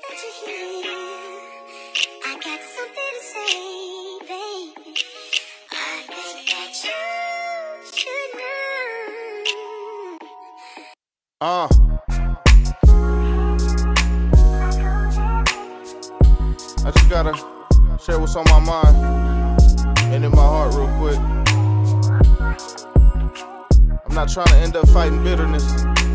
that you're here. I got something to say, baby. I think that you should know. I just gotta share what's on my mind and in my heart real quick. I'm not trying to end up fighting bitterness.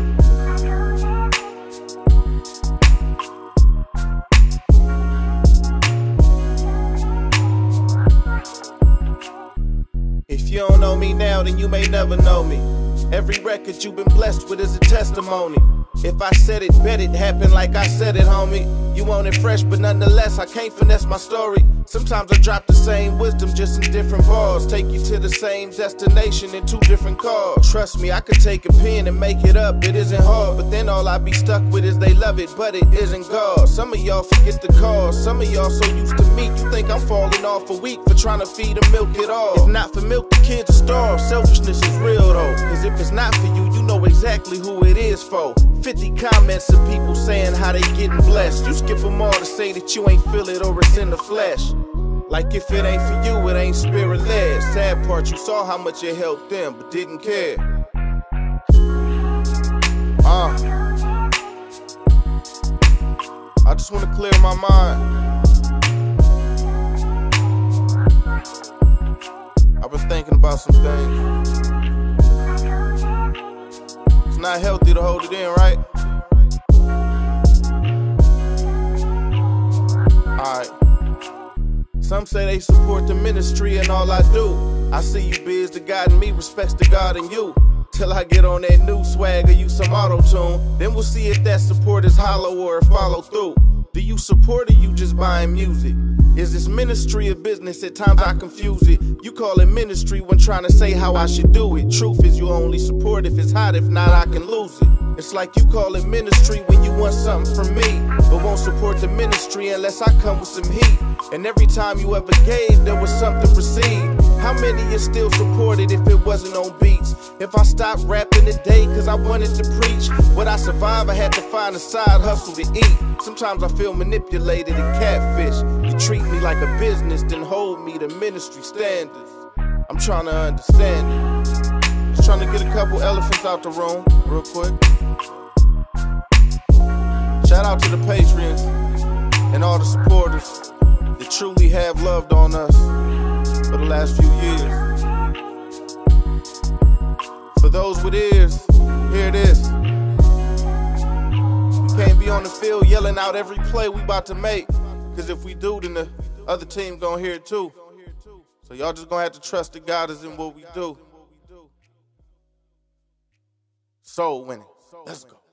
If you don't know me now, then you may never know me. Every record you've been blessed with is a testimony. If I said it, bet it happened like I said it, homie. You want it fresh, but nonetheless, I can't finesse my story. Sometimes I drop the same wisdom, just in different bars. Take you to the same destination in two different cars. Trust me, I could take a pen and make it up, it isn't hard. But then all I be stuck with is they love it, but it isn't God. Some of y'all forget the cause, some of y'all so used to meat. You think I'm falling off a week for trying to feed them milk it all. If not for milk, the kids are starved. Selfishness is real though, cause if it's not for you, you know exactly who it is for. 50 comments of people saying how they getting blessed. You skip them all to say that you ain't feel it or it's in the flesh. Like if it ain't for you, it ain't spirit-led. Sad part, you saw how much it helped them, but didn't care. I just want to clear my mind. I've been thinking about some things. It's not healthy to hold it in, right? Alright. Some say they support the ministry and all I do. I see you biz to God and me, respects to God and you. Till I get on that new swag or use some auto-tune. Then we'll see if that support is hollow or it follow through. Do you support or you just buying music? Is this ministry or business? At times I confuse it. You call it ministry when trying to say how I should do it. Truth is you only support if it's hot, if not I can lose it. It's like you call it ministry when you want something from me, but won't support the ministry unless I come with some heat. And every time you ever gave, there was something received. How many is still supported if it wasn't on beats? If I stopped rapping today cause I wanted to preach, would I survive? I had to find a side hustle to eat. Sometimes I feel manipulated and catfish. You treat me like a business, then hold me to ministry standards. I'm trying to understand it. Just trying to get a couple elephants out the room, real quick. Shout out to the patrons and all the supporters that truly have loved on us for the last few years. For those with ears, here it is. We can't be on the field yelling out every play we about to make, cause if we do, then the other team gonna hear it too. So y'all just gonna have to trust that God is in what we do. Soul winning. Let's go.